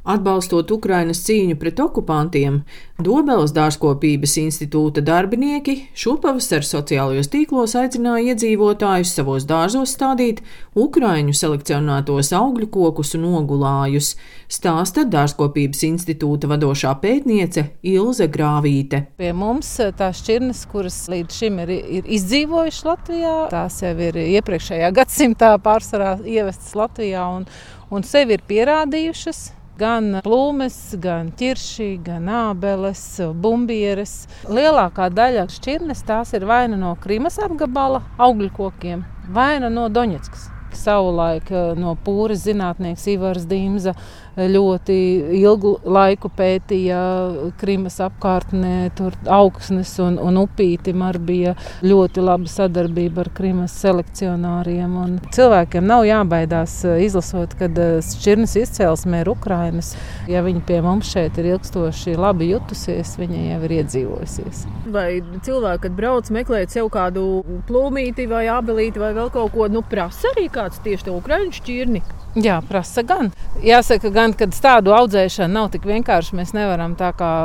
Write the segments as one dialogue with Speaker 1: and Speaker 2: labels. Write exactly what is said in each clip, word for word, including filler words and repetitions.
Speaker 1: Atbalstot Ukrainas cīņu pret okupantiem, Dobeles dārzkopības institūta darbinieki šopavasar sociālajos tīklos aicināja iedzīvotājus savos dārzos stādīt ukraiņu selekcionētos augļu kokus un ogulājus, stāsta Dārzkopības institūta vadošā pētniece Ilze Grāvīte.
Speaker 2: Pie mums tās šķirnes, kuras līdz šim ir, ir izdzīvojušas Latvijā, tās jau ir iepriekšējā gadsimtā pārsvarā ievestas Latvijā un, un sevi ir pierādījušas. Gan plūmes, gan ķirši, gan ābeles, bumbieres. Lielākā daļa šķirnes tās ir vai nu no Krimas apgabala augļu kokiem, vai nu no Doņetskas. Savulaik no Pūres zinātnieks Ivars Dimza ļoti ilgu laiku pētīja Krimas apkārtnē, tur augsnes un, un upītim arī bija ļoti laba sadarbība ar Krimas selekcionāriem. Un cilvēkiem nav jābaidās izlasot, kad šķirnes izcelsme ir Ukrainas. Ja viņi pie mums šeit ir ilgstoši labi jutusies, viņa jau ir iedzīvojusies.
Speaker 3: Vai cilvēki, kad brauc meklēt sev kādu plūmīti vai ābelīti vai vēl kaut ko, nu prasa arī kāds tieši to ukraiņu šķirni?
Speaker 2: Jā, prasa gan. Jāsaka gan, kad tādu audzēšana nav tik vienkārši. Mēs nevaram tā kā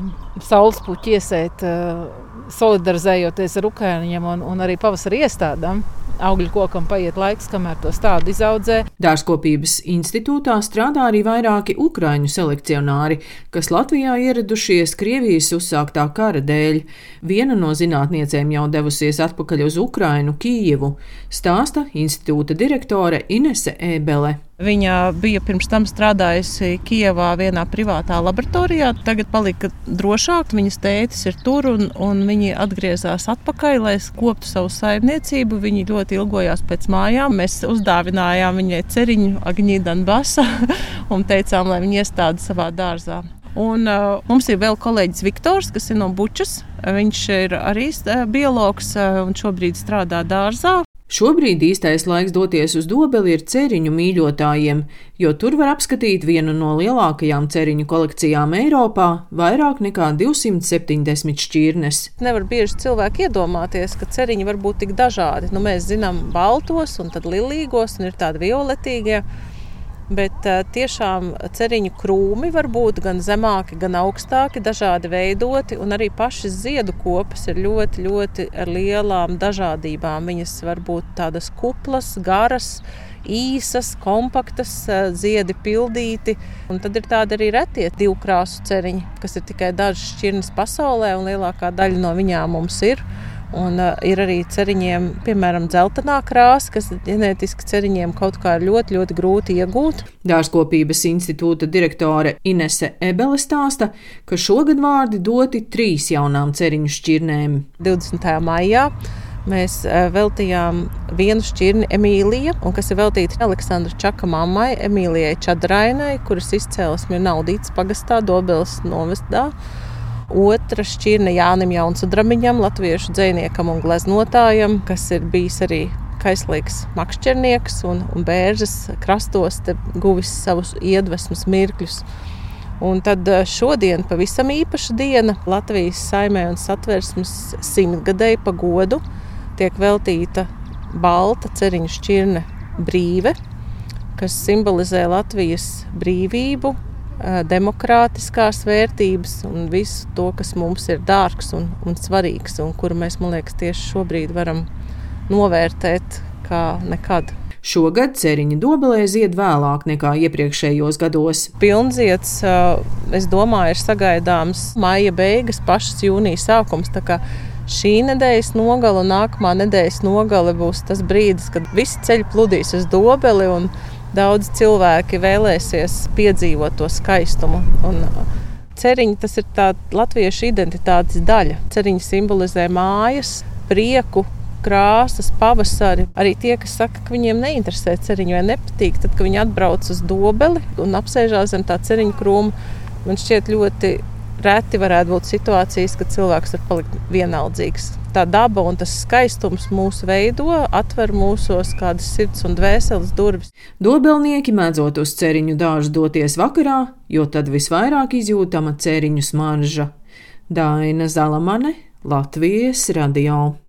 Speaker 2: saules puķi iesēt, solidarizējoties ar ukraiņiem un, un arī pavasari iestādām. Augļu kokam paiet laiks, kamēr to stādu izaudzē.
Speaker 1: Dārzkopības institūtā strādā arī vairāki ukraiņu selekcionāri, kas Latvijā ieradušies Krievijas uzsāktā kara dēļ. Viena no zinātniecēm jau devusies atpakaļ uz Ukrainu, Kijevu, stāsta institūta direktore Inese Ēbele.
Speaker 4: Viņa bija pirms tam strādājusi Kijevā vienā privātā laboratorijā. Tagad palika drošāk, viņas tētis ir tur un, un viņi atgriezās atpakaļ, lai koptu savu saimniecību. Viņi ļoti ilgojās pēc mājām. Mēs uzdāvinājām viņai ceriņu Agņī Donbasa un teicām, lai viņa iestāda savā dārzā. Un uh, mums ir vēl kolēģis Viktors, kas ir no Bučas. Viņš ir arī biologs uh, un šobrīd strādā dārzā.
Speaker 1: Šobrīd īstais laiks doties uz Dobeli ir ceriņu mīļotājiem, jo tur var apskatīt vienu no lielākajām ceriņu kolekcijām Eiropā – vairāk nekā divsimt septiņdesmit šķirnes.
Speaker 2: Nevar bieži cilvēki iedomāties, ka ceriņi var būt tik dažādi. Nu, mēs zinām baltos un tad lilīgos un ir tādi violetīgie. Bet tiešām ceriņu krūmi var būt gan zemāki, gan augstāki, dažādi veidoti, un arī pašas ziedu kopas ir ļoti, ļoti ar lielām dažādībām. Viņas var būt tādas kuplas, garas, īsas, kompaktas, ziedi pildīti, un tad ir tādi arī retie divkrāsu ceriņi, kas ir tikai dažas šķirnes pasaulē, un lielākā daļa no viņām mums ir. Un uh, ir arī ceriņiem, piemēram, dzeltenā krāsa, kas ģenētiski ceriņiem kaut kā ir ļoti, ļoti grūti iegūt.
Speaker 1: Dārzkopības institūta direktore Inese Ēbele stāsta, ka šogad vārdi doti trīs jaunām ceriņu šķirnēm.
Speaker 2: divdesmitajā maijā mēs uh, veltījām vienu šķirni Emīlija, un kas ir veltīta Aleksandra Čaka mammai, Emīlijai Čadrainai, kuras izcēlesme ir Naudītas pagastā, Dobeles novestā. Otra šķirne Jānim Jaunsudramiņam, latviešu dzejniekam un gleznotājam, kas ir bijis arī kaislīgs makšķernieks un, un Bēržas krastos te guvis savus iedvesmas mirkļus. Un tad šodien pavisam īpaša diena Latvijas Saimē un Satversmes simtgadēju pa godu tiek veltīta balta ceriņu šķirne Brīve, kas simbolizē Latvijas brīvību, demokrātiskās vērtības un visu to, kas mums ir dārgs un, un svarīgs, un kuru mēs, man liekas, tieši šobrīd varam novērtēt kā nekad.
Speaker 1: Šogad ceriņi Dobelē zied vēlāk nekā iepriekšējos gados.
Speaker 2: Pilnzieds, es domāju, ir sagaidāms maija beigas, pašas jūnija sākums, tā kā šī nedēļas nogale un nākamā nedēļas nogale būs tas brīdis, kad visi ceļi pludīs uz Dobeli un daudz cilvēki vēlēsies piedzīvot to skaistumu. Un ceriņi, tas ir tā latviešu identitātes daļa. Ceriņi simbolizē mājas, prieku, krāsas, pavasari. Arī tie, kas saka, ka viņiem neinteresē ceriņi vai nepatīk, tad, kad viņi atbrauc uz Dobeli un apsēžās zem tā ceriņu krūma, man šķiet ļoti reti varētu būt situācijas, kad cilvēks var palikt vienaldzīgs. Tā daba un tas skaistums mūsu veido, atver mūsos kādas sirds un dvēseles durvis.
Speaker 1: Dobelnieki mēdzot uz ceriņu dārzu doties vakarā, jo tad visvairāk izjūtama ceriņu smarža. Daina Zalamane, Latvijas radio.